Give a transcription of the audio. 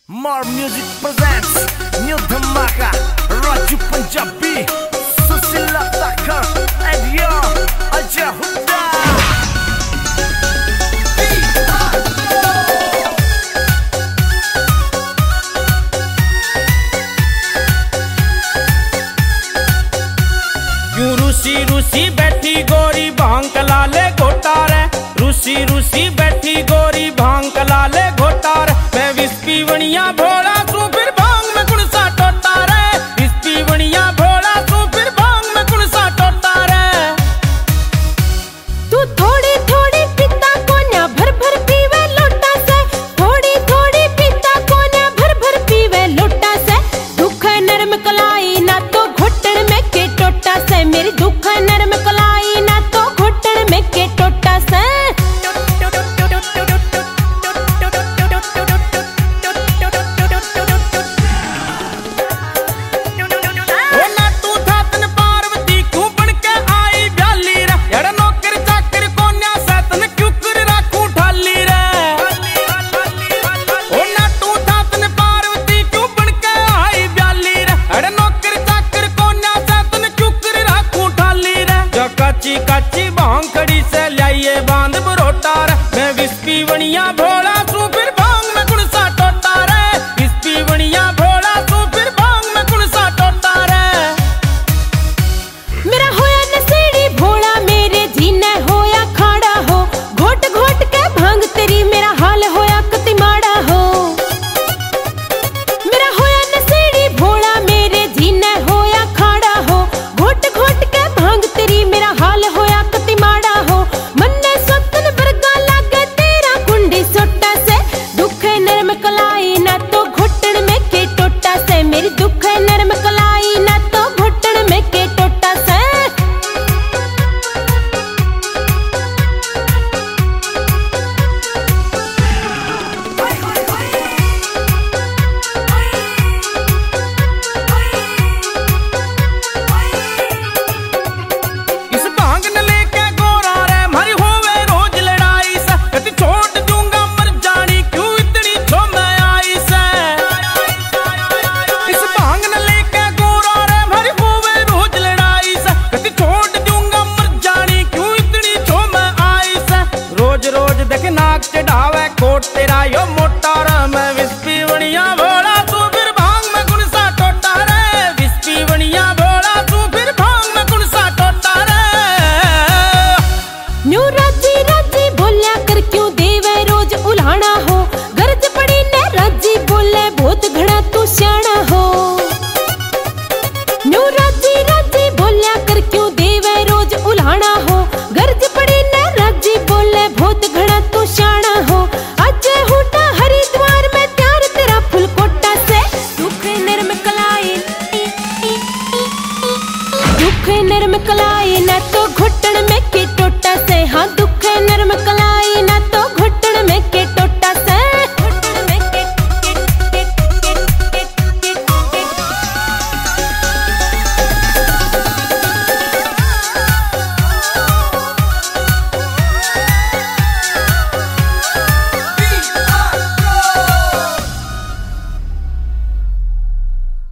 More Music presents New Dhamaka, Raju Punjabi, Susila Thakur, and yo, Ajay Hooda. क्यों रूसी रूसी बैठी गोरी भांग कला ले घोटा रे, रूसी रूसी बैठी गोरी भांग कला ले घोटा रे। मैं विस्पी बनिया भोला तू फिर भांग में कुण सा टोटा रे, विस्पी बनिया भोला तू फिर भांग में कुण सा टोटा रे। तू थोड़ी थोड़ी पीता कोन्या भर भर पीवे लोटा से, थोड़ी थोड़ी पीता कोन्या भर भर पीवे लोटा से। दुख नरम कलाई ना तो घुटन में के टोटा से, मेरी दुख नरम कलाई ना तो घुटन में के टोटा से। काची काची भांग खड़ी से लाइए बांध बरोटा रे। मैं विस्पी बनिया भोला तू फिर भांग में कुण सा टोटा रे, विस्पी बनिया भोला तू फिर भांग में कुण सा टोटा रे। मेरा होया नसेड़ी भोला मेरे जीने होया खाड़ा हो, घोट घोट के भांग तेरी मेरा हाल होया कति माड़ा हो। मेरा होया नसेड़ी भोला मेरे जीने होया खाड़ा हो, घोट घोट के भांग तेरी मेरा हाल होया कति माड़ा हो। मन्ने सतन बरगा लागे तेरा कुंडी सोटा से, दुख नरम कलाई ना तो घुटन में के टोटा से, मेरी दुख नरम कलाई ना तो घुटन में के टोटा से। इस भांग न लेके गोरा रे मरी होवे रोज लड़ाई से, कति छोड़ दूंगा मर जानी क्यों इतनी छो मैं आई से। इस भांग न लेके गोरा रे मरी होवे रोज लड़ाई से, कति छोड़ दूंगा मर जानी क्यों इतनी छो मैं आई से। रोज रोज देख नाक चढ़ावे कोट तेरा यो मोटा रे। मैं विस्पी बनिया भोला तू फिर भांग में कुण सा टोटा रे, विस्पी बनिया भोला तू फिर भांग में कुण सा टोटा रे। न्यू राजी राजी बोलिया कर क्यों देवे रोज उल्हाना हो, गरज पड़ी ने राजी बोले बहुत घड़ा तू स्याना हो। न्यू राजी राजी बोलिया कर क्यों देवे रोज उल्हाना हो, गरज पड़ी ने राजी बोले बहुत घड़ा तू